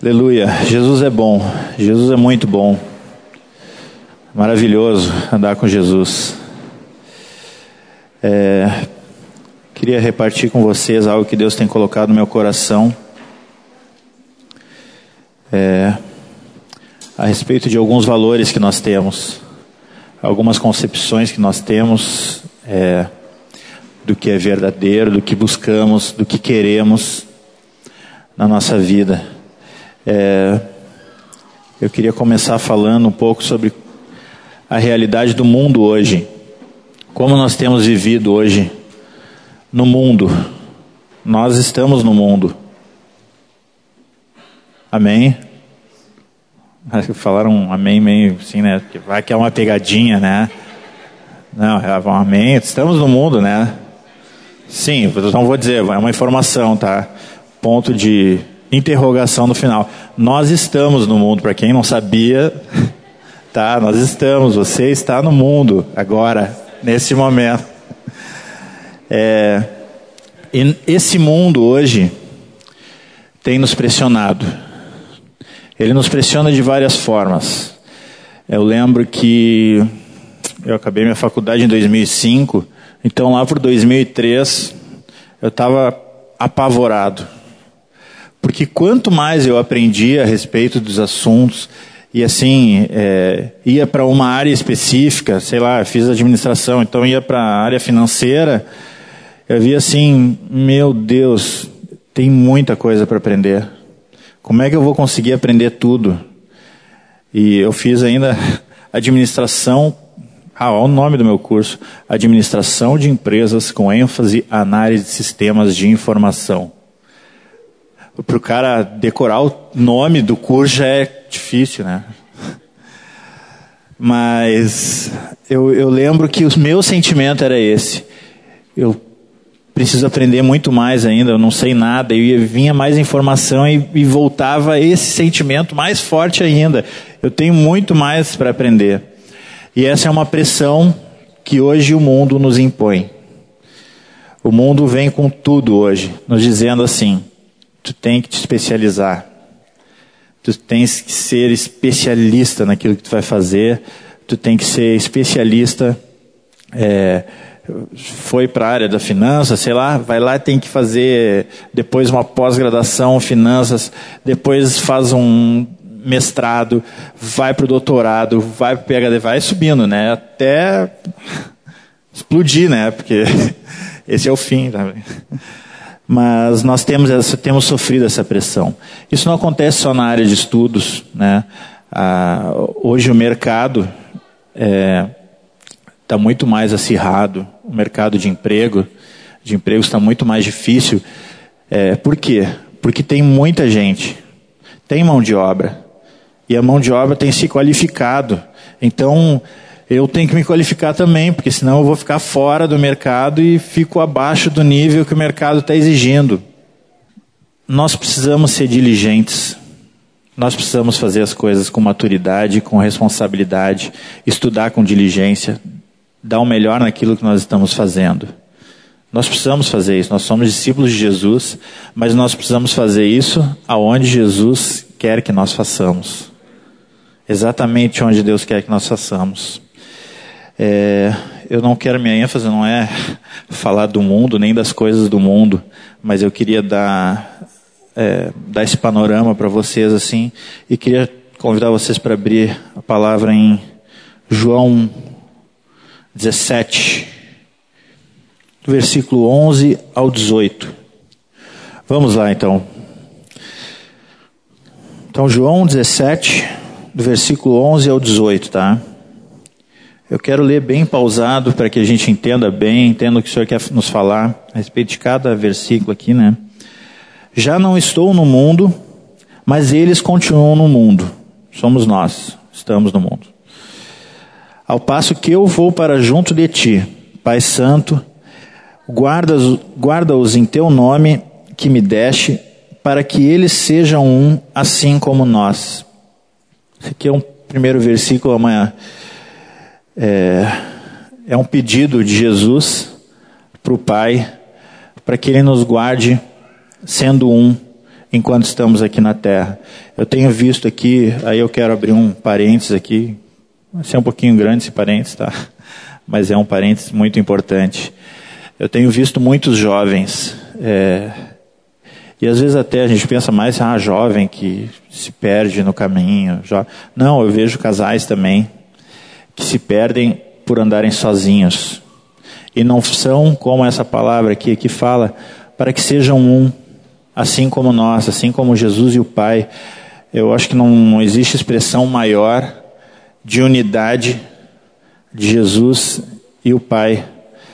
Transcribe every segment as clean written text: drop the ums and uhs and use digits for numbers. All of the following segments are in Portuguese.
Aleluia. Jesus é bom. Jesus é muito bom. Maravilhoso andar com Jesus. Queria repartir com vocês algo que Deus tem colocado no meu coração. A respeito de alguns valores que nós temos. Algumas concepções que nós temos do que é verdadeiro, do que buscamos, do que queremos na nossa vida. Eu queria começar falando um pouco sobre a realidade do mundo hoje. Como nós temos vivido hoje no mundo. Nós estamos no mundo. Amém? Falaram um amém meio assim, né? Porque vai que é uma pegadinha, né? Não, é um amém. Estamos no mundo, né? Sim, então vou dizer, é uma informação, tá? Ponto de interrogação no final. Nós estamos no mundo, para quem não sabia, tá? Nós estamos, você está no mundo agora, nesse momento. E esse mundo hoje tem nos pressionado. Ele nos pressiona de várias formas. Eu lembro que eu acabei minha faculdade em 2005, então lá por 2003 eu estava apavorado. Porque quanto mais eu aprendia a respeito dos assuntos, e assim, ia para uma área específica, sei lá, fiz administração, então ia para a área financeira, eu via assim, meu Deus, tem muita coisa para aprender. Como é que eu vou conseguir aprender tudo? E eu fiz ainda administração, olha o nome do meu curso, Administração de Empresas com ênfase análise de sistemas de informação. Para o cara decorar o nome do curso já é difícil, né? Mas eu lembro que o meu sentimento era esse. Eu preciso aprender muito mais ainda, eu não sei nada. E vinha mais informação e voltava esse sentimento mais forte ainda. Eu tenho muito mais para aprender. E essa é uma pressão que hoje o mundo nos impõe. O mundo vem com tudo hoje, nos dizendo assim: tu tem que te especializar. Tu tens que ser especialista naquilo que tu vai fazer. Tu tem que ser especialista. Foi para a área da finança, sei lá, vai lá e tem que fazer depois uma pós-graduação em finanças, depois faz um mestrado, vai para o doutorado, vai para o PhD, vai subindo, né? Até explodir, né? Porque esse é o fim, tá? Mas nós temos sofrido essa pressão. Isso não acontece só na área de estudos, né? Hoje o mercado está muito mais acirrado. O mercado de emprego está muito mais difícil. Por quê? Porque tem muita gente, tem mão de obra, e a mão de obra tem se qualificado. Então eu tenho que me qualificar também, porque senão eu vou ficar fora do mercado e fico abaixo do nível que o mercado está exigindo. Nós precisamos ser diligentes. Nós precisamos fazer as coisas com maturidade, com responsabilidade, estudar com diligência, dar o melhor naquilo que nós estamos fazendo. Nós precisamos fazer isso. Nós somos discípulos de Jesus, mas nós precisamos fazer isso aonde Jesus quer que nós façamos. Exatamente onde Deus quer que nós façamos. Eu não quero, minha ênfase não é falar do mundo, nem das coisas do mundo, mas eu queria dar esse panorama para vocês assim, e queria convidar vocês para abrir a palavra em João 17, do versículo 11 ao 18. Vamos lá então. Então João 17, do versículo 11 ao 18, tá? Eu quero ler bem pausado para que a gente entenda bem, entenda o que o Senhor quer nos falar a respeito de cada versículo aqui, né? Já não estou no mundo, mas eles continuam no mundo. Somos nós, estamos no mundo. Ao passo que eu vou para junto de ti, Pai Santo, guarda-os em teu nome que me deste, para que eles sejam um, assim como nós. Esse aqui é um primeiro versículo, amanhã. É um pedido de Jesus para o Pai, para que Ele nos guarde sendo um enquanto estamos aqui na terra. Eu tenho visto aqui, aí eu quero abrir um parênteses aqui, vai ser um pouquinho grande esse parênteses, tá? Mas é um parênteses muito importante. Eu tenho visto muitos jovens, e às vezes até a gente pensa mais, jovem que se perde no caminho. Não, eu vejo casais também que se perdem por andarem sozinhos. E não são como essa palavra aqui que fala, para que sejam um, assim como nós, assim como Jesus e o Pai. Eu acho que não existe expressão maior de unidade de Jesus e o Pai.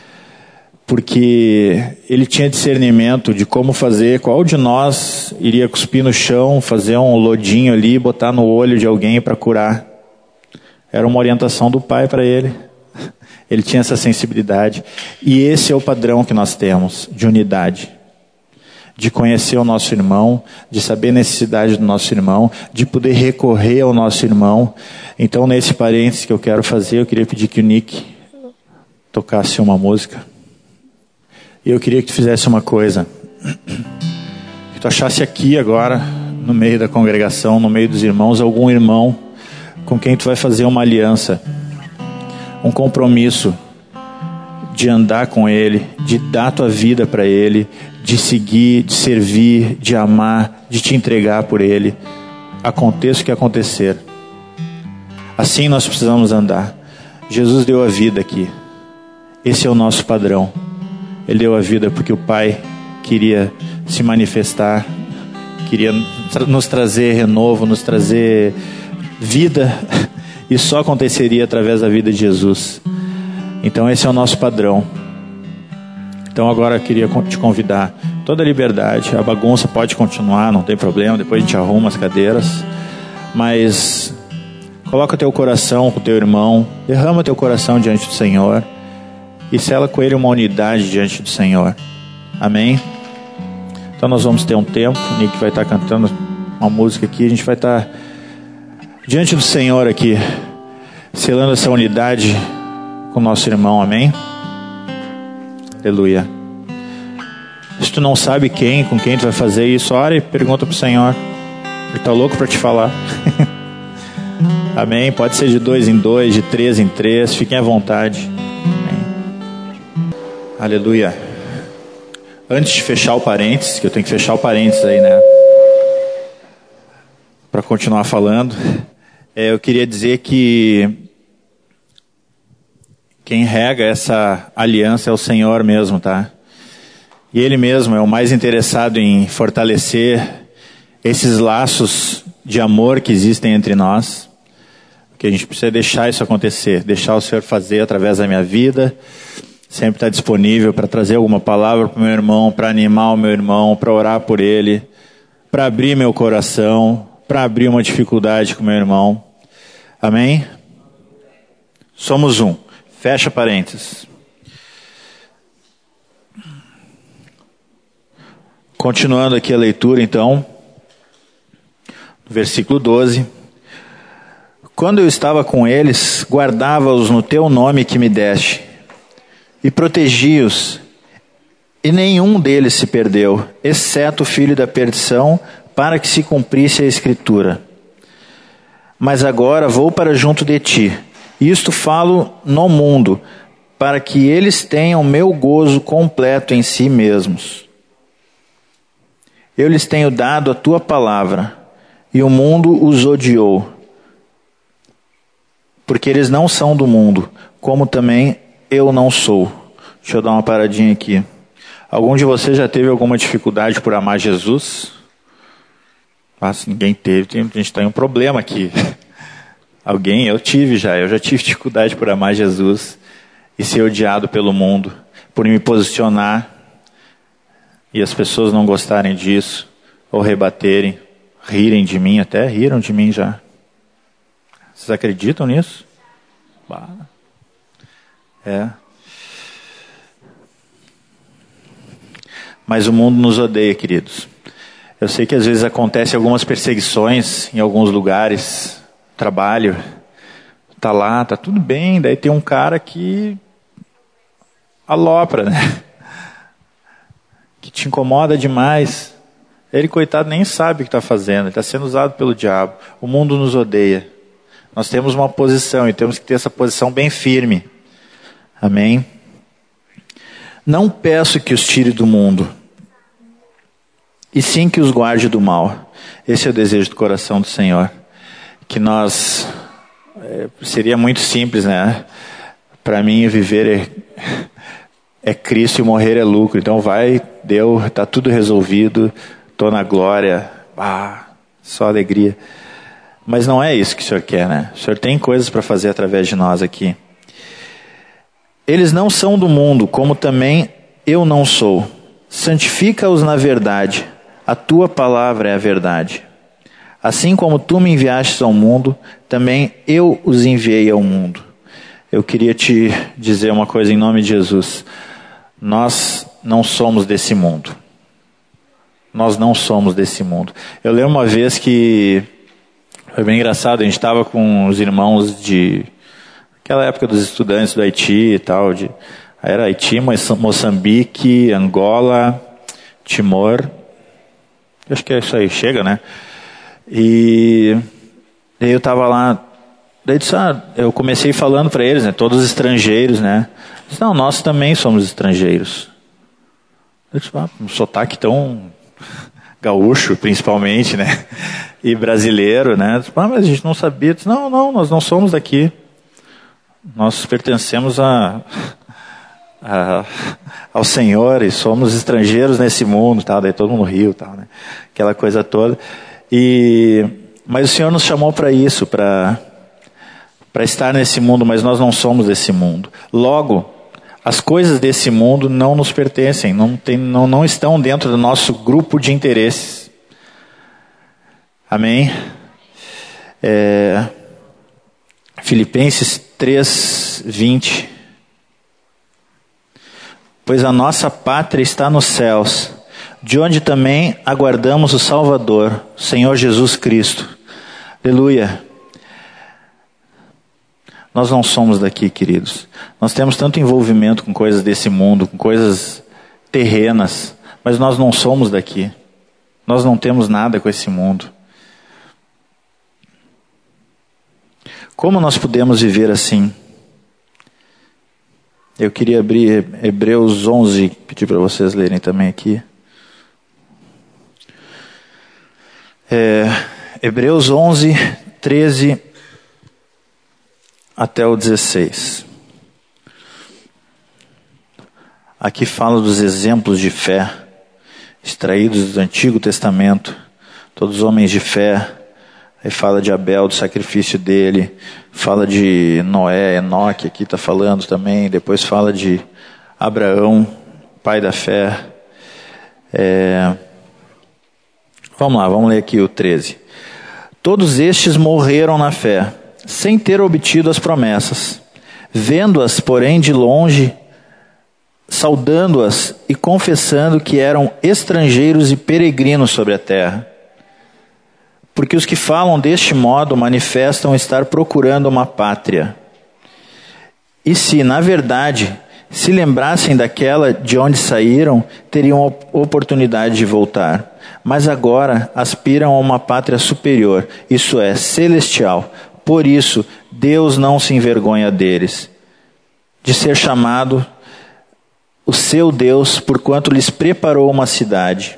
Porque ele tinha discernimento de como fazer, qual de nós iria cuspir no chão, fazer um lodinho ali, botar no olho de alguém para curar. Era uma orientação do Pai para ele. Ele tinha essa sensibilidade. E esse é o padrão que nós temos, de unidade. De conhecer o nosso irmão, de saber a necessidade do nosso irmão, de poder recorrer ao nosso irmão. Então, nesse parênteses que eu quero fazer, eu queria pedir que o Nick tocasse uma música. E eu queria que tu fizesse uma coisa. Que tu achasse aqui agora, no meio da congregação, no meio dos irmãos, algum irmão com quem tu vai fazer uma aliança. Um compromisso de andar com ele, de dar tua vida para ele, de seguir, de servir, de amar, de te entregar por ele. Aconteça o que acontecer. Assim nós precisamos andar. Jesus deu a vida aqui. Esse é o nosso padrão. Ele deu a vida porque o Pai queria se manifestar, queria nos trazer renovo, nos trazer vida, e só aconteceria através da vida de Jesus. Então esse é o nosso padrão. Então agora eu queria te convidar, toda a liberdade, a bagunça pode continuar, não tem problema, depois a gente arruma as cadeiras, mas coloca teu coração com teu irmão, derrama teu coração diante do Senhor, e sela com ele uma unidade diante do Senhor. Amém? Então nós vamos ter um tempo, o Nick vai estar cantando uma música aqui, a gente vai estar diante do Senhor aqui, selando essa unidade com o nosso irmão, amém? Aleluia. Se tu não sabe com quem tu vai fazer isso, ora e pergunta pro Senhor. Ele está louco para te falar. Amém? Pode ser de 2 em 2, de 3 em 3, fiquem à vontade. Amém. Aleluia. Antes de fechar o parênteses, que eu tenho que fechar o parênteses aí, né? Para continuar falando, eu queria dizer que quem rega essa aliança é o Senhor mesmo, tá? E Ele mesmo é o mais interessado em fortalecer esses laços de amor que existem entre nós. Que a gente precisa deixar isso acontecer, deixar o Senhor fazer através da minha vida. Sempre estar disponível para trazer alguma palavra para o meu irmão, para animar o meu irmão, para orar por ele, para abrir meu coração, para abrir uma dificuldade com o meu irmão. Amém? Somos um. Fecha parênteses. Continuando aqui a leitura, então, versículo 12. Quando eu estava com eles, guardava-os no teu nome que me deste, e protegi-os, e nenhum deles se perdeu, exceto o filho da perdição, para que se cumprisse a Escritura. Mas agora vou para junto de ti, e isto falo no mundo, para que eles tenham meu gozo completo em si mesmos. Eu lhes tenho dado a tua palavra, e o mundo os odiou, porque eles não são do mundo, como também eu não sou. Deixa eu dar uma paradinha aqui. Algum de vocês já teve alguma dificuldade por amar Jesus? Se ninguém teve, a gente tem um problema aqui. Alguém? Eu já tive dificuldade por amar Jesus e ser odiado pelo mundo, por me posicionar e as pessoas não gostarem disso, ou rebaterem, rirem de mim, até riram de mim já. Vocês acreditam nisso? Mas o mundo nos odeia, queridos. Eu sei que às vezes acontecem algumas perseguições em alguns lugares, trabalho, tá lá, tá tudo bem, daí tem um cara que alopra, né? Que te incomoda demais. Ele, coitado, nem sabe o que está fazendo. Ele está sendo usado pelo diabo. O mundo nos odeia. Nós temos uma posição e temos que ter essa posição bem firme. Amém? Não peço que os tire do mundo, e sim que os guarde do mal. Esse é o desejo do coração do Senhor. Que nós... seria muito simples, né? Para mim, viver é Cristo e morrer é lucro. Então deu, está tudo resolvido, estou na glória, só alegria. Mas não é isso que o Senhor quer, né? O Senhor tem coisas para fazer através de nós aqui. Eles não são do mundo, como também eu não sou. Santifica-os na verdade. A tua palavra é a verdade. Assim como tu me enviastes ao mundo, também eu os enviei ao mundo. Eu queria te dizer uma coisa em nome de Jesus. Nós não somos desse mundo. Nós não somos desse mundo. Eu lembro uma vez que foi bem engraçado, a gente estava com os irmãos de... aquela época dos estudantes do Haiti e tal. Era Haiti, Moçambique, Angola, Timor. Acho que é isso aí, chega, né? E daí eu estava lá, daí eu comecei falando para eles, né? Todos estrangeiros, né? Eu disse, não, nós também somos estrangeiros. Eu disse, um sotaque tão gaúcho, principalmente, né? E brasileiro, né? Eu disse, mas a gente não sabia. Eu disse, não, nós não somos daqui. Nós pertencemos ao Senhor e somos estrangeiros nesse mundo, tal. Daí todo mundo riu, tal, né? Aquela coisa toda. Mas o Senhor nos chamou para isso, para estar nesse mundo, mas nós não somos desse mundo. Logo, as coisas desse mundo não nos pertencem, não estão dentro do nosso grupo de interesses. Amém? Filipenses 3:20. Pois a nossa pátria está nos céus, de onde também aguardamos o Salvador, o Senhor Jesus Cristo. Aleluia. Nós não somos daqui, queridos. Nós temos tanto envolvimento com coisas desse mundo, com coisas terrenas, mas nós não somos daqui. Nós não temos nada com esse mundo. Como nós podemos viver assim? Eu queria abrir Hebreus 11, pedir para vocês lerem também aqui. Hebreus 11, 13 até o 16. Aqui fala dos exemplos de fé, extraídos do Antigo Testamento, todos os homens de fé. Aí fala de Abel, do sacrifício dele, fala de Noé, Enoque, aqui está falando também, depois fala de Abraão, pai da fé. Vamos lá, vamos ler aqui o 13. Todos estes morreram na fé, sem ter obtido as promessas, vendo-as, porém, de longe, saudando-as e confessando que eram estrangeiros e peregrinos sobre a terra. Porque os que falam deste modo manifestam estar procurando uma pátria. E se, na verdade, se lembrassem daquela de onde saíram, teriam oportunidade de voltar. Mas agora aspiram a uma pátria superior, isso é, celestial. Por isso, Deus não se envergonha deles, de ser chamado o seu Deus, porquanto lhes preparou uma cidade.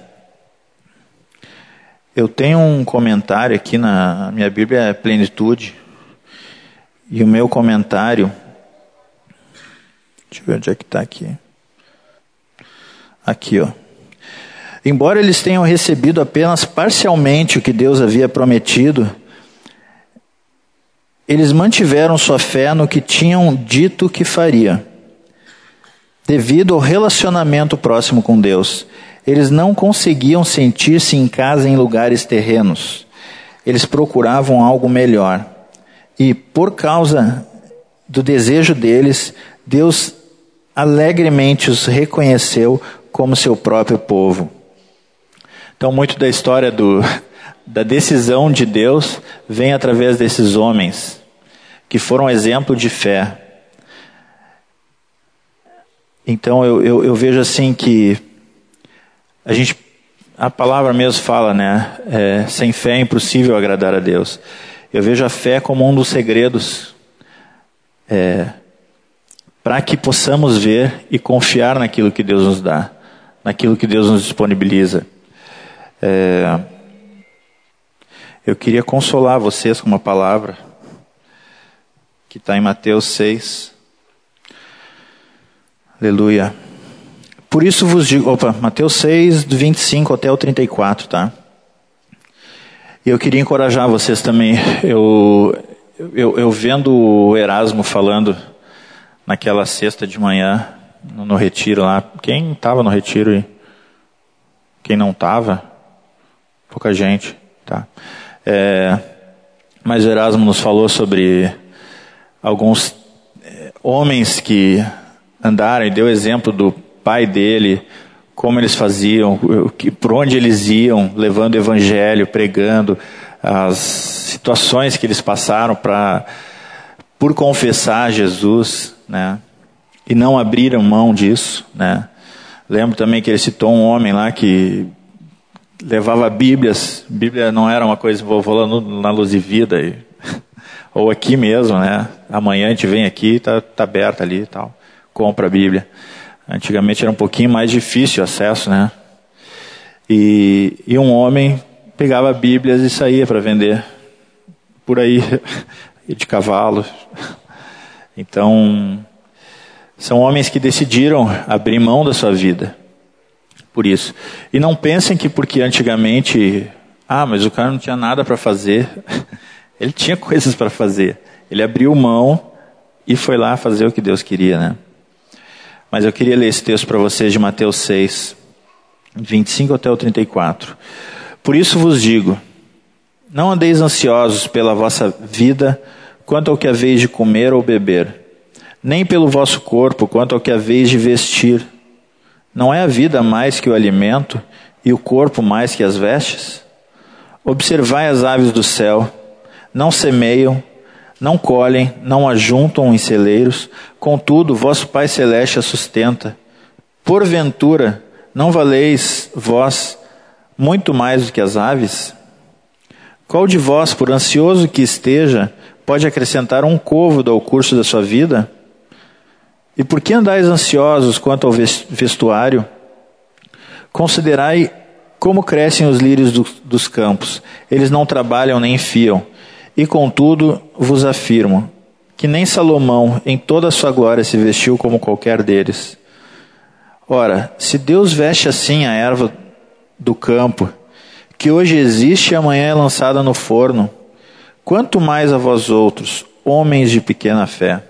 Eu tenho um comentário aqui na minha Bíblia, é Plenitude, e o meu comentário, deixa eu ver onde é que está aqui. Aqui, ó. Embora eles tenham recebido apenas parcialmente o que Deus havia prometido, eles mantiveram sua fé no que tinham dito que faria. Devido ao relacionamento próximo com Deus, eles não conseguiam sentir-se em casa em lugares terrenos. Eles procuravam algo melhor. E por causa do desejo deles, Deus alegremente os reconheceu como seu próprio povo. Então, muito da história da decisão de Deus vem através desses homens, que foram exemplo de fé. Então, eu vejo assim que a gente, a palavra mesmo fala, né? Sem fé é impossível agradar a Deus. Eu vejo a fé como um dos segredos para que possamos ver e confiar naquilo que Deus nos dá, naquilo que Deus nos disponibiliza. Eu queria consolar vocês com uma palavra que está em Mateus 6. Aleluia. Por isso vos digo, Mateus 6, do 25 até o 34, tá? E eu queria encorajar vocês também. Eu vendo o Erasmo falando naquela sexta de manhã, no retiro lá. Quem estava no retiro e quem não estava? Pouca gente, tá? Mas o Erasmo nos falou sobre alguns homens que andaram e deu exemplo do pai dele, como eles faziam, por onde eles iam, levando o evangelho, pregando, as situações que eles passaram por confessar Jesus, né? E não abriram mão disso, né? Lembro também que ele citou um homem lá que levava Bíblias. Bíblia não era uma coisa, vou lá na Luz e Vida, ou aqui mesmo, né? Amanhã a gente vem aqui, tá aberta ali e tal, compra a Bíblia. Antigamente era um pouquinho mais difícil o acesso, né? E um homem pegava Bíblias e saía para vender por aí, de cavalo. Então, são homens que decidiram abrir mão da sua vida por isso. E não pensem que porque antigamente, mas o cara não tinha nada para fazer. Ele tinha coisas para fazer. Ele abriu mão e foi lá fazer o que Deus queria, né? Mas eu queria ler esse texto para vocês de Mateus 6, 25 até o 34. Por isso vos digo, não andeis ansiosos pela vossa vida, quanto ao que haveis de comer ou beber, nem pelo vosso corpo, quanto ao que haveis de vestir. Não é a vida mais que o alimento, e o corpo mais que as vestes? Observai as aves do céu, não semeiam, não colhem, não ajuntam em celeiros, contudo, vosso Pai Celeste a sustenta. Porventura, não valeis vós muito mais do que as aves? Qual de vós, por ansioso que esteja, pode acrescentar um côvado ao curso da sua vida? E por que andais ansiosos quanto ao vestuário? Considerai como crescem os lírios dos campos. Eles não trabalham nem fiam. E contudo vos afirmo, que nem Salomão em toda a sua glória se vestiu como qualquer deles. Ora, se Deus veste assim a erva do campo, que hoje existe e amanhã é lançada no forno, quanto mais a vós outros, homens de pequena fé.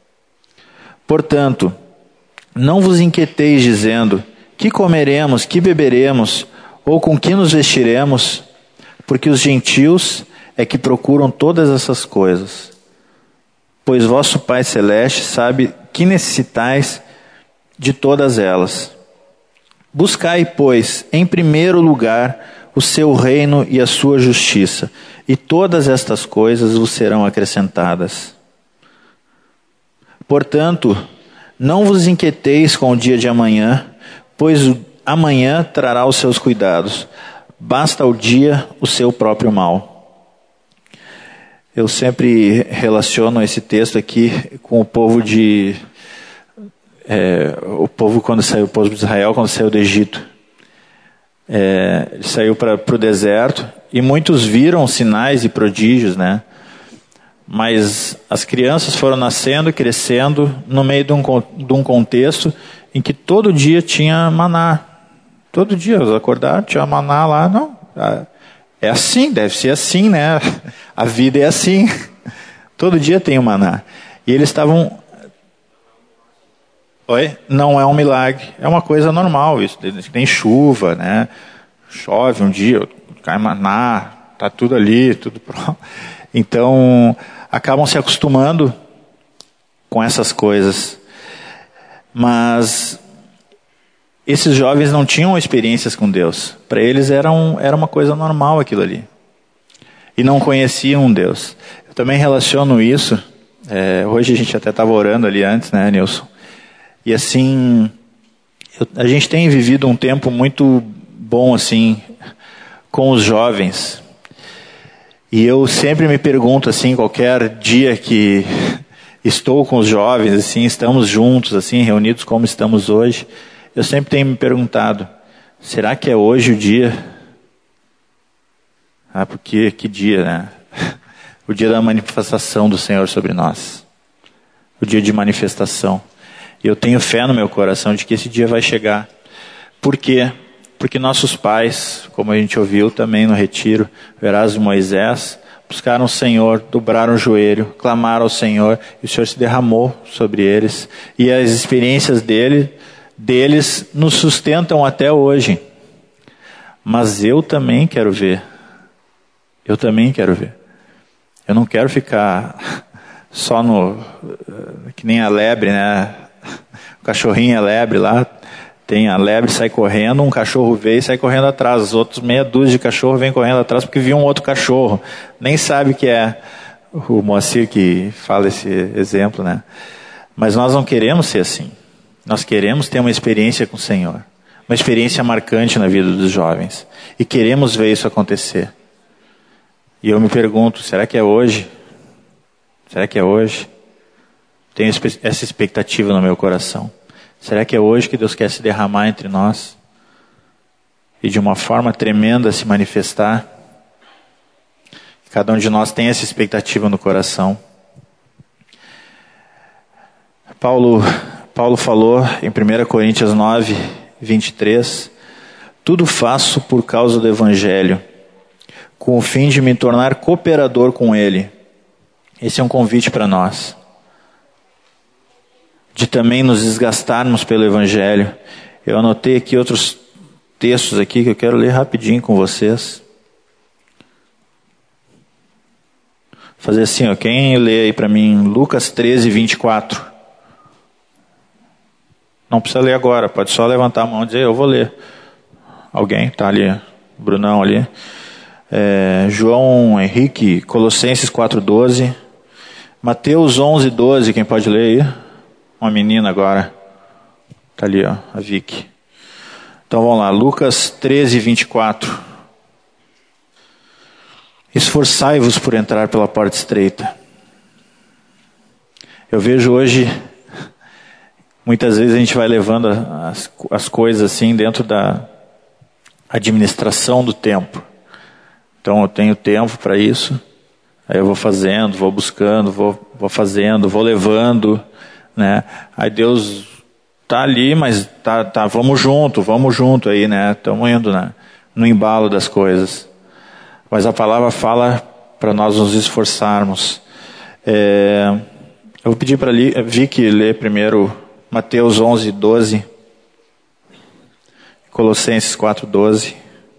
Portanto, não vos inquieteis dizendo, que comeremos, que beberemos, ou com que nos vestiremos, porque os gentios é que procuram todas essas coisas. Pois vosso Pai Celeste sabe que necessitais de todas elas. Buscai, pois, em primeiro lugar, o seu reino e a sua justiça, e todas estas coisas vos serão acrescentadas. Portanto, não vos inquieteis com o dia de amanhã, pois o amanhã trará os seus cuidados. Basta ao dia o seu próprio mal. Eu sempre relaciono esse texto aqui com o povo o povo de Israel quando saiu do Egito. Ele saiu para o deserto e muitos viram sinais e prodígios, né? Mas as crianças foram nascendo e crescendo no meio de um contexto em que todo dia tinha maná. Todo dia eles acordaram, tinha maná lá. Não, é assim, deve ser assim, né? A vida é assim. Todo dia tem o maná. E eles estavam... Oi? Não é um milagre. É uma coisa normal isso. Tem chuva, né? Chove um dia, cai maná, tá tudo ali, tudo pronto. Então, acabam se acostumando com essas coisas. Mas esses jovens não tinham experiências com Deus. Para eles era uma coisa normal aquilo ali. E não conheciam Deus. Eu também relaciono isso. Hoje a gente até estava orando ali antes, né, Nilson? E assim, a gente tem vivido um tempo muito bom assim com os jovens. E eu sempre me pergunto assim, qualquer dia que estou com os jovens, assim, estamos juntos, assim, reunidos como estamos hoje, eu sempre tenho me perguntado, será que é hoje o dia? Porque que dia, né? O dia da manifestação do Senhor sobre nós. O dia de manifestação. E eu tenho fé no meu coração de que esse dia vai chegar. Por quê? Porque nossos pais, como a gente ouviu também no retiro, o Erasmo e Moisés, buscaram o Senhor, dobraram o joelho, clamaram ao Senhor, e o Senhor se derramou sobre eles. E as experiências deles nos sustentam até hoje. Mas eu também quero ver. Eu também quero ver. Eu não quero ficar só que nem a lebre, né? O cachorrinho é lebre lá. Tem a lebre, sai correndo, um cachorro veio e sai correndo atrás. Os outros meia dúzia de cachorro vêm correndo atrás porque viu um outro cachorro. Nem sabe que é o Moacir que fala esse exemplo, né? Mas nós não queremos ser assim. Nós queremos ter uma experiência com o Senhor. Uma experiência marcante na vida dos jovens. E queremos ver isso acontecer. E eu me pergunto, será que é hoje? Será que é hoje? Tenho essa expectativa no meu coração. Será que é hoje que Deus quer se derramar entre nós? E de uma forma tremenda se manifestar? Cada um de nós tem essa expectativa no coração. Paulo falou em 1 Coríntios 9, 23, tudo faço por causa do Evangelho, com o fim de me tornar cooperador com ele. Esse é um convite para nós. De também nos desgastarmos pelo Evangelho. Eu anotei aqui outros textos aqui que eu quero ler rapidinho com vocês. Fazer assim, ó, quem lê aí para mim, Lucas 13, 24. Não precisa ler agora, pode só levantar a mão e dizer, eu vou ler. Alguém? Tá ali, Brunão ali. João Henrique, Colossenses 4:12. Mateus 11:12, quem pode ler aí? Uma menina agora. Está ali, ó, a Vicky. Então vamos lá, Lucas 13, 24. Esforçai-vos por entrar pela porta estreita. Eu vejo hoje, muitas vezes a gente vai levando as coisas assim dentro da administração do tempo. Então eu tenho tempo para isso, aí eu vou fazendo, vou buscando, vou fazendo, vou levando, né? Aí Deus tá ali, mas tá, vamos junto aí, né? Estamos indo, né? No embalo das coisas. Mas a palavra fala para nós nos esforçarmos. Eu vou pedir para Vicky ler primeiro Mateus 11:12, Colossenses 4:12.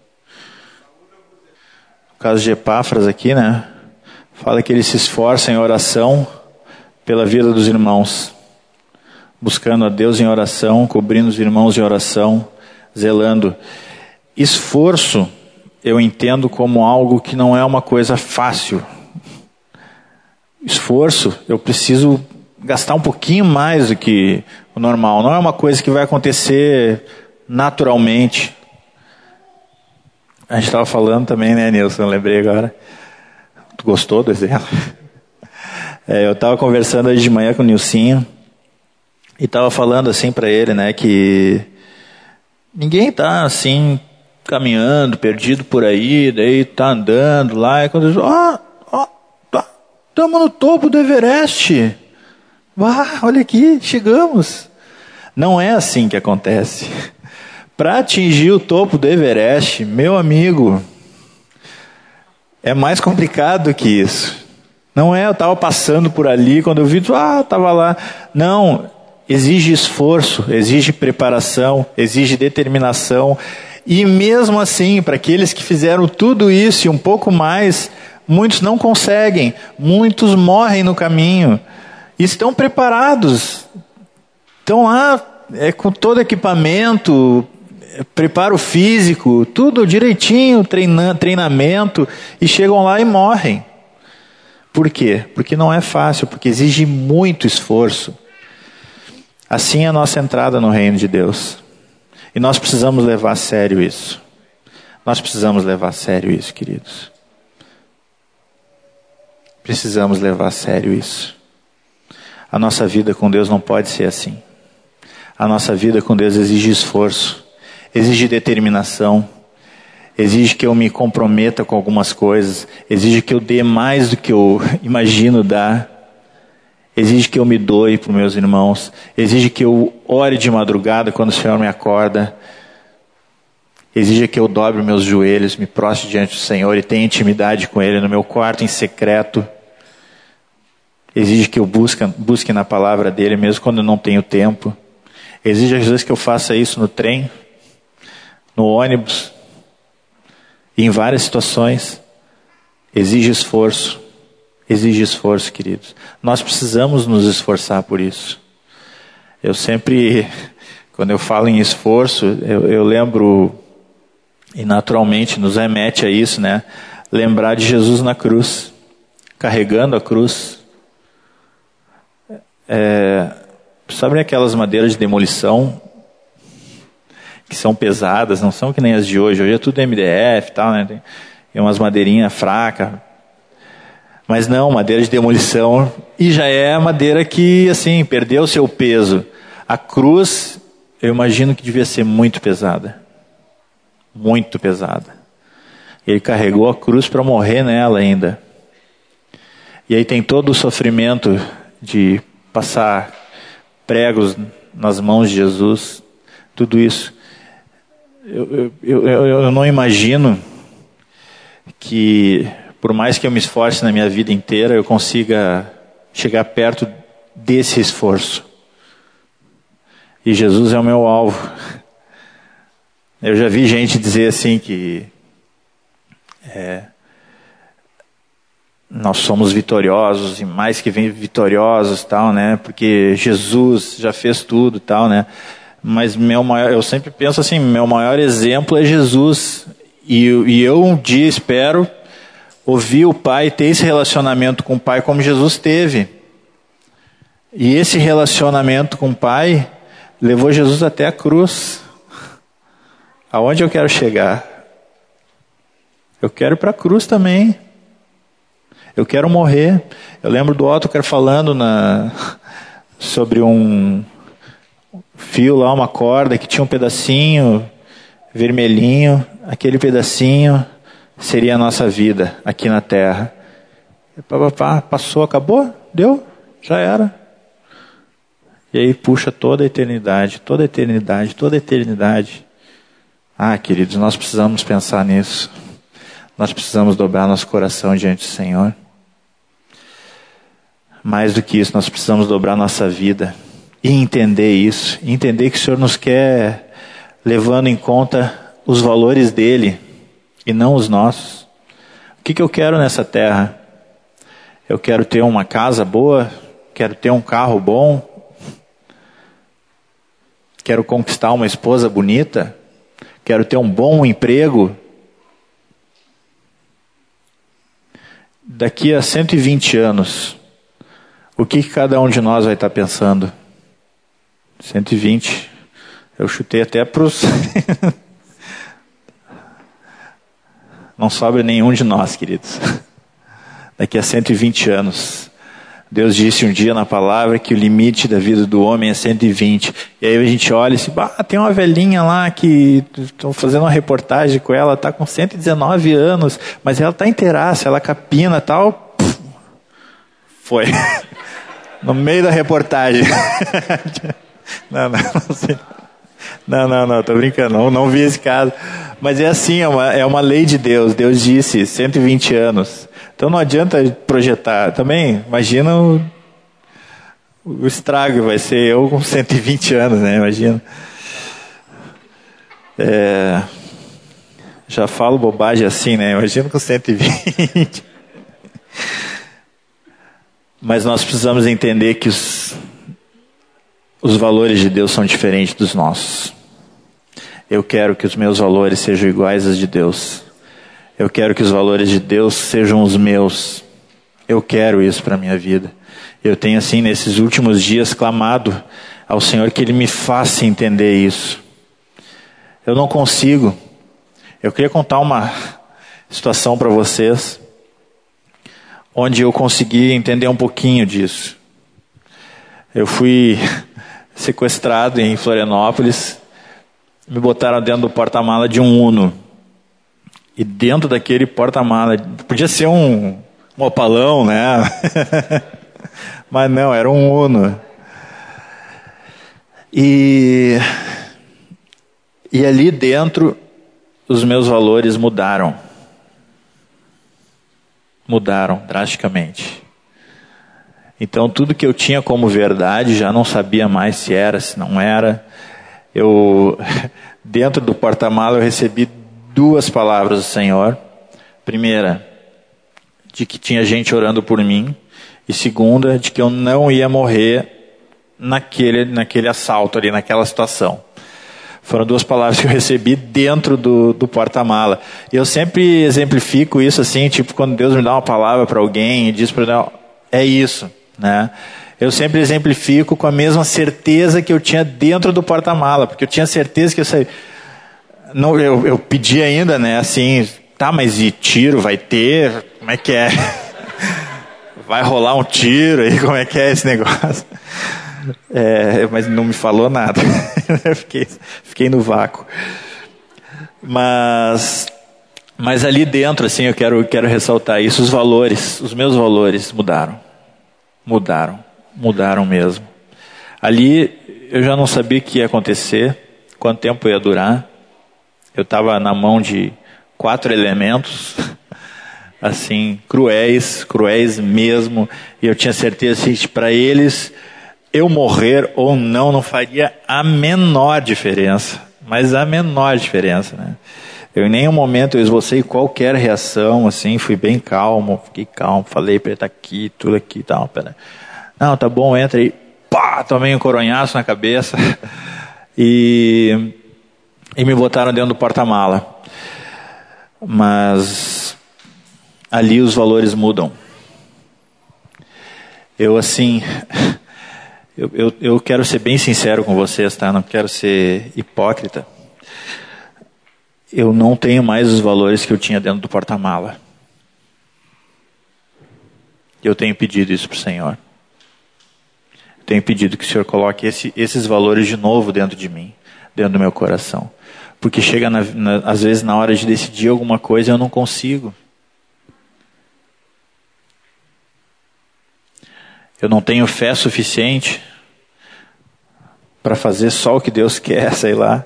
No caso de Epáfras aqui, né? Fala que ele se esforça em oração pela vida dos irmãos. Buscando a Deus em oração, cobrindo os irmãos em oração, zelando. Esforço, eu entendo como algo que não é uma coisa fácil. Esforço, eu preciso gastar um pouquinho mais do que o normal. Não é uma coisa que vai acontecer naturalmente. A gente estava falando também, né, Nilson? Eu lembrei agora. Tu gostou do exemplo? Eu estava conversando hoje de manhã com o Nilcinho. E estava falando assim para ele, né, que ninguém está assim, caminhando, perdido por aí, daí está andando lá, e quando diz, estamos no topo do Everest. Olha aqui, chegamos. Não é assim que acontece. Para atingir o topo do Everest, meu amigo, é mais complicado que isso. Não é, eu estava passando por ali, quando eu vi, estava lá. Não, exige esforço, exige preparação, exige determinação. E mesmo assim, para aqueles que fizeram tudo isso e um pouco mais, muitos não conseguem, muitos morrem no caminho. Estão preparados, estão lá com todo equipamento, preparo físico, tudo direitinho, treinamento, e chegam lá e morrem. Por quê? Porque não é fácil, porque exige muito esforço. Assim é a nossa entrada no reino de Deus. E nós precisamos levar a sério isso. Nós precisamos levar a sério isso, queridos. Precisamos levar a sério isso. A nossa vida com Deus não pode ser assim. A nossa vida com Deus exige esforço, exige determinação, exige que eu me comprometa com algumas coisas, exige que eu dê mais do que eu imagino dar, exige que eu me doe para os meus irmãos, exige que eu ore de madrugada quando o Senhor me acorda, exige que eu dobre meus joelhos, me prostre diante do Senhor e tenha intimidade com Ele no meu quarto em secreto. Exige que eu busque na palavra dEle mesmo quando eu não tenho tempo. Exige às vezes que eu faça isso no trem, no ônibus, e em várias situações. Exige esforço, queridos. Nós precisamos nos esforçar por isso. Eu sempre, quando eu falo em esforço, eu lembro, e naturalmente nos remete a isso, né? Lembrar de Jesus na cruz, carregando a cruz. Sabe aquelas madeiras de demolição que são pesadas, não são que nem as de hoje. Hoje é tudo MDF e tal, né? Tem umas madeirinhas fracas. Mas não, madeira de demolição. E já é a madeira que, assim, perdeu o seu peso. A cruz, eu imagino que devia ser muito pesada. Muito pesada. Ele carregou a cruz para morrer nela ainda. E aí tem todo o sofrimento de passar pregos nas mãos de Jesus. Tudo isso. Eu não imagino que, por mais que eu me esforce na minha vida inteira, eu consiga chegar perto desse esforço. E Jesus é o meu alvo. Eu já vi gente dizer assim que nós somos vitoriosos e mais que vitoriosos, tal, né? Porque Jesus já fez tudo, tal, né? Mas eu sempre penso assim, meu maior exemplo é Jesus. E eu um dia espero ouvir o Pai, ter esse relacionamento com o Pai como Jesus teve. E esse relacionamento com o Pai levou Jesus até a cruz. Aonde eu quero chegar? Eu quero ir para a cruz também. Eu quero morrer. Eu lembro do Ottokar falando sobre um fio lá, uma corda que tinha um pedacinho vermelhinho. Aquele pedacinho seria a nossa vida aqui na terra. Passou, acabou, deu, já era. E aí puxa toda a eternidade, toda a eternidade, toda a eternidade. Ah, queridos, nós precisamos pensar nisso. Nós precisamos dobrar nosso coração diante do Senhor. Mais do que isso, nós precisamos dobrar nossa vida e entender isso. Entender que o Senhor nos quer levando em conta os valores dEle e não os nossos. O que eu quero nessa terra? Eu quero ter uma casa boa, quero ter um carro bom, quero conquistar uma esposa bonita, quero ter um bom emprego. Daqui a 120 anos, o que cada um de nós vai estar pensando? 120. Eu chutei até para os... Não sobra nenhum de nós, queridos. Daqui a 120 anos. Deus disse um dia na palavra que o limite da vida do homem é 120. E aí a gente olha e diz, tem uma velhinha lá que estou fazendo uma reportagem com ela, está com 119 anos, mas ela está inteiraça, ela capina e tal. Foi. No meio da reportagem. Não, tô brincando, não vi esse caso. Mas é assim, é uma lei de Deus. Deus disse 120 anos. Então não adianta projetar. Também, imagina o estrago que vai ser eu com 120 anos, né? Imagina. Já falo bobagem assim, né? Imagina com 120. Mas nós precisamos entender que os valores de Deus são diferentes dos nossos. Eu quero que os meus valores sejam iguais aos de Deus. Eu quero que os valores de Deus sejam os meus. Eu quero isso para a minha vida. Eu tenho assim nesses últimos dias clamado ao Senhor que Ele me faça entender isso. Eu não consigo. Eu queria contar uma situação para vocês, onde eu consegui entender um pouquinho disso. Eu fui sequestrado em Florianópolis, me botaram dentro do porta-mala de um Uno. E dentro daquele porta-mala, podia ser um Opalão, né? Mas não, era um Uno. E ali dentro, os meus valores mudaram. Mudaram drasticamente. Então, tudo que eu tinha como verdade, já não sabia mais se era, se não era. Dentro do porta-mala, eu recebi 2 palavras do Senhor. Primeira, de que tinha gente orando por mim. E segunda, de que eu não ia morrer naquele assalto ali, naquela situação. Foram 2 palavras que eu recebi dentro do porta-mala. E eu sempre exemplifico isso assim, tipo, quando Deus me dá uma palavra para alguém e diz para ele, é isso, né? Eu sempre exemplifico com a mesma certeza que eu tinha dentro do porta-mala, porque eu tinha certeza que eu saí. Não, eu pedi ainda, né, assim, tá, mas e tiro vai ter? Como é que é? Vai rolar um tiro aí? Como é que é esse negócio? Mas não me falou nada. fiquei no vácuo. Mas ali dentro, assim, eu quero ressaltar isso. Os valores, os meus valores mudaram. Mudaram mesmo. Ali eu já não sabia o que ia acontecer, quanto tempo ia durar. Eu estava na mão de 4 elementos, assim, cruéis mesmo. E eu tinha certeza que para eles, eu morrer ou não faria a menor diferença. Mas a menor diferença, né? Eu em nenhum momento eu esbocei qualquer reação, assim, fui bem calmo, fiquei calmo, falei para ele, tá aqui, tudo aqui e tal, pera. Não, tá bom, entra aí, pá, tomei um coronhaço na cabeça e me botaram dentro do porta-mala. Mas ali os valores mudam. Eu quero ser bem sincero com vocês, tá? Não quero ser hipócrita. Eu não tenho mais os valores que eu tinha dentro do porta-mala. Eu tenho pedido isso para o Senhor. Tenho pedido que o Senhor coloque esses valores de novo dentro de mim, dentro do meu coração. Porque chega às vezes na hora de decidir alguma coisa eu não consigo. Eu não tenho fé suficiente para fazer só o que Deus quer, sei lá.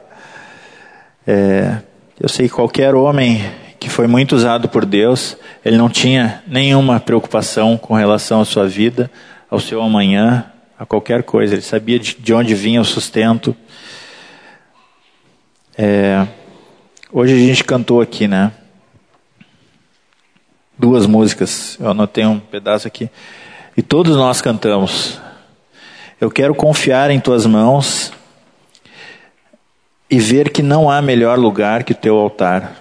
Eu sei que qualquer homem que foi muito usado por Deus, ele não tinha nenhuma preocupação com relação à sua vida, ao seu amanhã, a qualquer coisa. Ele sabia de onde vinha o sustento. Hoje a gente cantou aqui, né? 2 músicas. Eu anotei um pedaço aqui. E todos nós cantamos. Eu quero confiar em tuas mãos e ver que não há melhor lugar que o teu altar.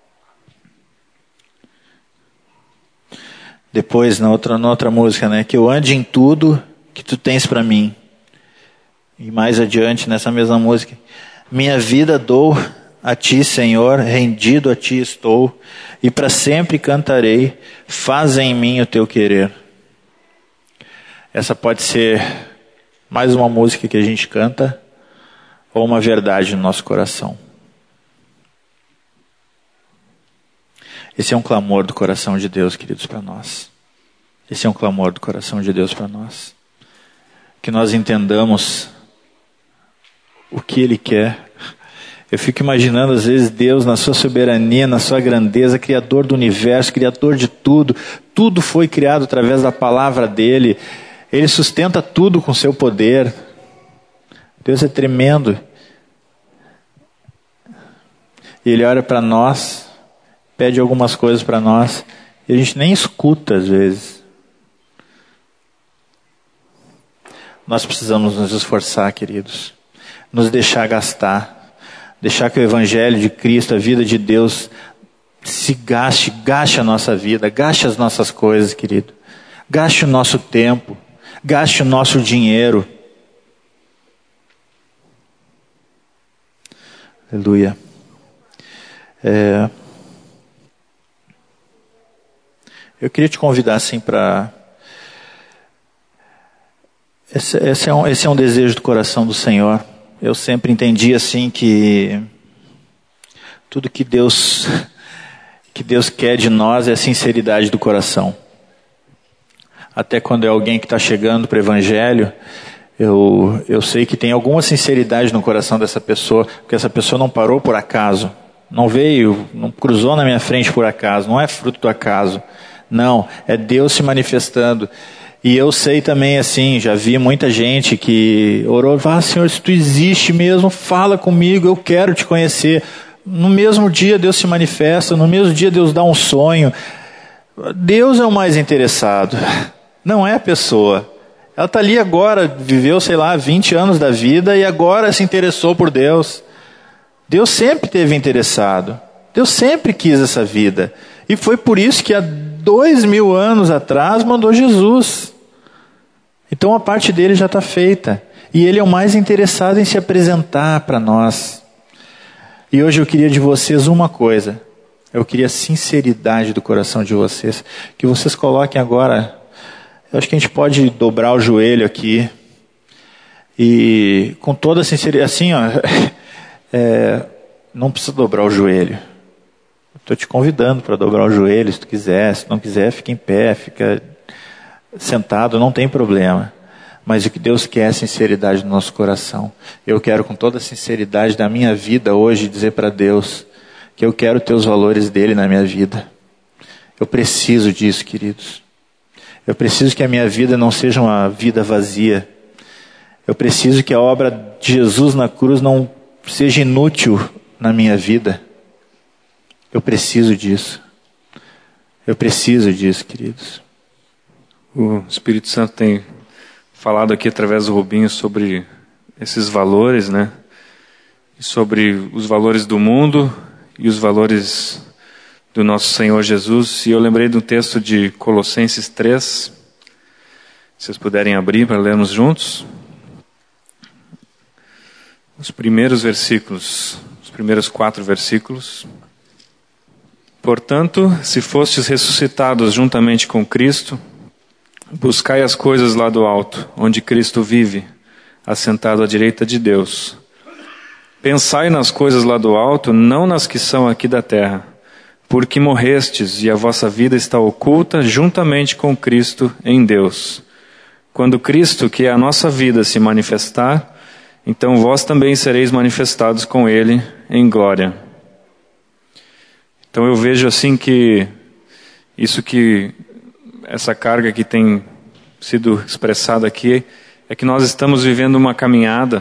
Depois, na outra música, né? Que eu ande em tudo que tu tens para mim. E mais adiante, nessa mesma música. Minha vida dou a ti, Senhor, rendido a ti estou, e para sempre cantarei, faz em mim o teu querer. Essa pode ser mais uma música que a gente canta, ou uma verdade no nosso coração. Esse é um clamor do coração de Deus, queridos, para nós. Esse é um clamor do coração de Deus para nós. Que nós entendamos o que Ele quer. Eu fico imaginando, às vezes, Deus na sua soberania, na sua grandeza, Criador do universo, Criador de tudo. Tudo foi criado através da palavra dEle. Ele sustenta tudo com seu poder. Deus é tremendo. E Ele olha para nós, pede algumas coisas para nós, e a gente nem escuta às vezes. Nós precisamos nos esforçar, queridos. Nos deixar gastar. Deixar que o Evangelho de Cristo, a vida de Deus, se gaste a nossa vida, gaste as nossas coisas, querido. Gaste o nosso tempo, gaste o nosso dinheiro. Aleluia. Eu queria te convidar assim para... Esse é um desejo do coração do Senhor. Eu sempre entendi assim que tudo que Deus quer de nós é a sinceridade do coração. Até quando é alguém que está chegando para o Evangelho, eu sei que tem alguma sinceridade no coração dessa pessoa, porque essa pessoa não parou por acaso, não veio, não cruzou na minha frente por acaso, não é fruto do acaso. Não, é Deus se manifestando. E eu sei também assim, já vi muita gente que orou, Senhor, se tu existe mesmo, fala comigo, eu quero te conhecer. No mesmo dia Deus se manifesta, no mesmo dia Deus dá um sonho. Deus é o mais interessado, não é a pessoa. Ela está ali agora, viveu, 20 anos da vida e agora se interessou por Deus. Deus sempre esteve interessado. Deus sempre quis essa vida. E foi por isso que há 2000 anos atrás mandou Jesus. Então a parte dele já está feita. E ele é o mais interessado em se apresentar para nós. E hoje eu queria de vocês uma coisa. Eu queria sinceridade do coração de vocês. Que vocês coloquem agora... Eu acho que a gente pode dobrar o joelho aqui. E com toda a sinceridade... Assim, não precisa dobrar o joelho. Estou te convidando para dobrar o joelho, se tu quiser. Se não quiser, fica em pé, fica sentado, não tem problema. Mas o que Deus quer é sinceridade no nosso coração. Eu quero com toda a sinceridade da minha vida hoje dizer para Deus que eu quero ter os valores dele na minha vida. Eu preciso disso, queridos. Eu preciso que a minha vida não seja uma vida vazia. Eu preciso que a obra de Jesus na cruz não seja inútil na minha vida. Eu preciso disso. Eu preciso disso, queridos. O Espírito Santo tem falado aqui através do Rubinho sobre esses valores, né? Sobre os valores do mundo e os valores do nosso Senhor Jesus. E eu lembrei do texto de Colossenses 3. Se vocês puderem abrir para lermos juntos. Os primeiros versículos, os primeiros 4 versículos. Portanto, se fostes ressuscitados juntamente com Cristo, buscai as coisas lá do alto, onde Cristo vive, assentado à direita de Deus. Pensai nas coisas lá do alto, não nas que são aqui da terra, porque morrestes e a vossa vida está oculta juntamente com Cristo em Deus. Quando Cristo, que é a nossa vida, se manifestar, então vós também sereis manifestados com Ele em glória. Então eu vejo assim que essa carga que tem sido expressada aqui é que nós estamos vivendo uma caminhada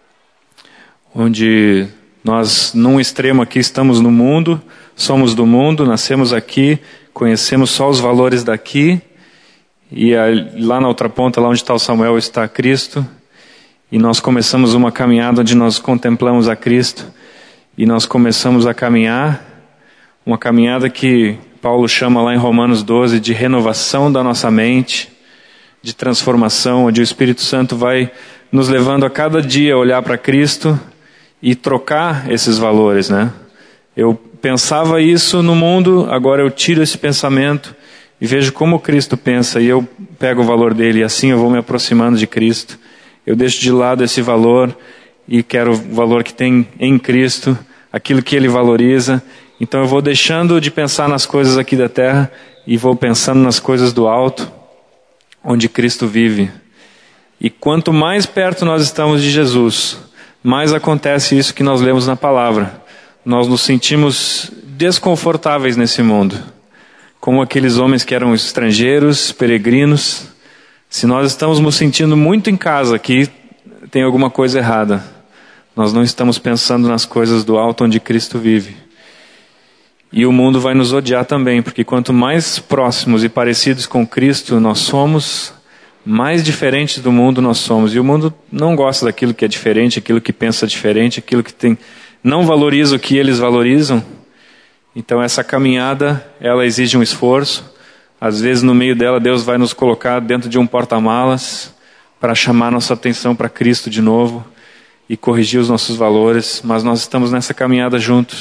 onde nós, num extremo aqui, estamos no mundo, somos do mundo, nascemos aqui, conhecemos só os valores daqui, e lá na outra ponta, lá onde está o Samuel, está Cristo, e nós começamos uma caminhada onde nós contemplamos a Cristo, e nós começamos a caminhar, uma caminhada que Paulo chama lá em Romanos 12 de renovação da nossa mente, de transformação, onde o Espírito Santo vai nos levando a cada dia a olhar para Cristo e trocar esses valores, né? Eu pensava isso no mundo, agora eu tiro esse pensamento e vejo como Cristo pensa e eu pego o valor dele e assim eu vou me aproximando de Cristo. Eu deixo de lado esse valor e quero o valor que tem em Cristo, aquilo que ele valoriza. Então eu vou deixando de pensar nas coisas aqui da terra e vou pensando nas coisas do alto, onde Cristo vive. E quanto mais perto nós estamos de Jesus, mais acontece isso que nós lemos na palavra. Nós nos sentimos desconfortáveis nesse mundo, como aqueles homens que eram estrangeiros, peregrinos. Se nós estamos nos sentindo muito em casa aqui, tem alguma coisa errada. Nós não estamos pensando nas coisas do alto onde Cristo vive. E o mundo vai nos odiar também, porque quanto mais próximos e parecidos com Cristo nós somos, mais diferentes do mundo nós somos. E o mundo não gosta daquilo que é diferente, aquilo que pensa diferente, aquilo que não valoriza o que eles valorizam. Então essa caminhada, ela exige um esforço. Às vezes no meio dela Deus vai nos colocar dentro de um porta-malas para chamar nossa atenção para Cristo de novo e corrigir os nossos valores. Mas nós estamos nessa caminhada juntos.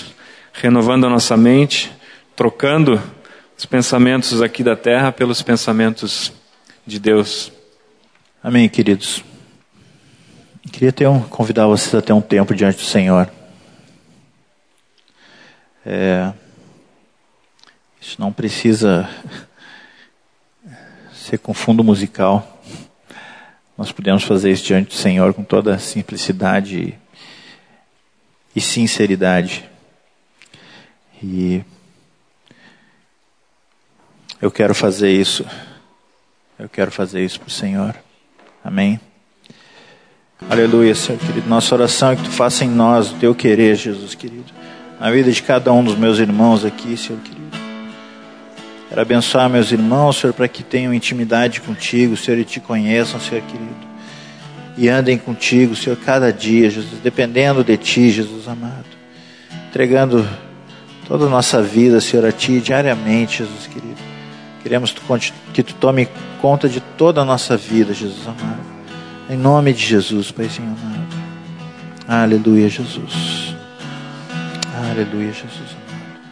renovando a nossa mente, trocando os pensamentos aqui da terra pelos pensamentos de Deus. Amém, queridos. Queria convidar vocês a ter um tempo diante do Senhor. Isso não precisa ser com fundo musical. Nós podemos fazer isso diante do Senhor com toda a simplicidade e sinceridade. E eu quero fazer isso. Eu quero fazer isso para o Senhor. Amém? Aleluia, Senhor querido. Nossa oração é que Tu faça em nós o Teu querer, Jesus querido. Na vida de cada um dos meus irmãos aqui, Senhor querido. Quero abençoar meus irmãos, Senhor, para que tenham intimidade contigo, Senhor, e Te conheçam, Senhor querido. E andem contigo, Senhor, cada dia, Jesus, dependendo de Ti, Jesus amado. Entregando toda a nossa vida, Senhor, a Ti diariamente, Jesus querido. Queremos que Tu tome conta de toda a nossa vida, Jesus amado. Em nome de Jesus, Paizinho amado. Aleluia, Jesus. Aleluia, Jesus amado.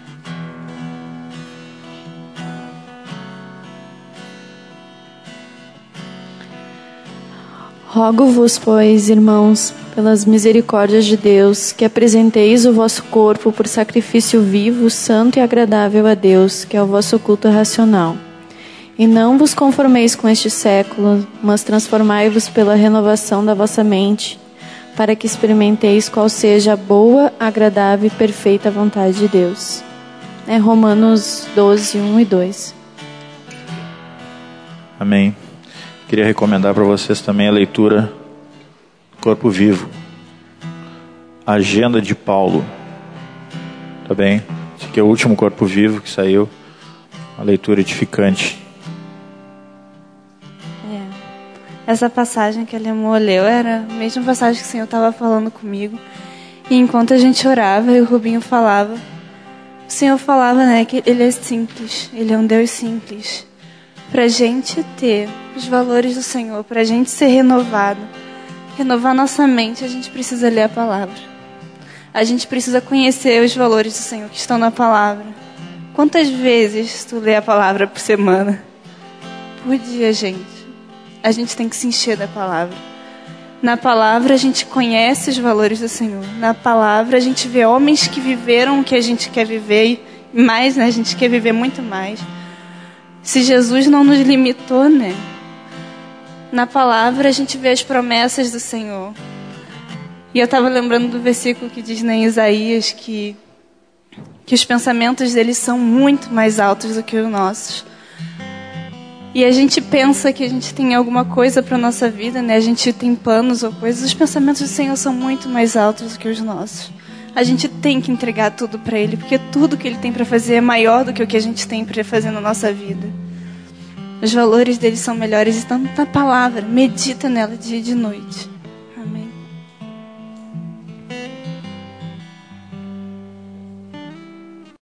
Rogo-vos, pois, irmãos, pelas misericórdias de Deus, que apresenteis o vosso corpo por sacrifício vivo, santo e agradável a Deus, que é o vosso culto racional. E não vos conformeis com este século, mas transformai-vos pela renovação da vossa mente, para que experimenteis qual seja a boa, agradável e perfeita vontade de Deus. É Romanos 12, 1 e 2. Amém. Queria recomendar para vocês também a leitura Corpo Vivo. Agenda de Paulo. Tá bem? Esse aqui é o último Corpo Vivo que saiu. Uma leitura edificante. Essa passagem que a Lemô leu era a mesma passagem que o Senhor estava falando comigo. E enquanto a gente orava e o Rubinho falava, o Senhor falava, né, que Ele é simples. Ele é um Deus simples. Para a gente ter os valores do Senhor, para a gente ser renovado, renovar nossa mente, a gente precisa ler a palavra. A gente precisa conhecer os valores do Senhor que estão na palavra. Quantas vezes tu lê a palavra por semana? Por dia, gente. A gente tem que se encher da palavra. Na palavra a gente conhece os valores do Senhor. Na palavra a gente vê homens que viveram o que a gente quer viver e mais, né? A gente quer viver muito mais. Se Jesus não nos limitou, né? Na palavra a gente vê as promessas do Senhor. E eu estava lembrando do versículo que diz em Isaías que os pensamentos dele são muito mais altos do que os nossos. E a gente pensa que a gente tem alguma coisa para a nossa vida, né? A gente tem planos ou coisas. Os pensamentos do Senhor são muito mais altos do que os nossos. A gente tem que entregar tudo para Ele, porque tudo que Ele tem para fazer é maior do que o que a gente tem para fazer na nossa vida. Os valores dele são melhores, estão na palavra. Medita nela dia e de noite.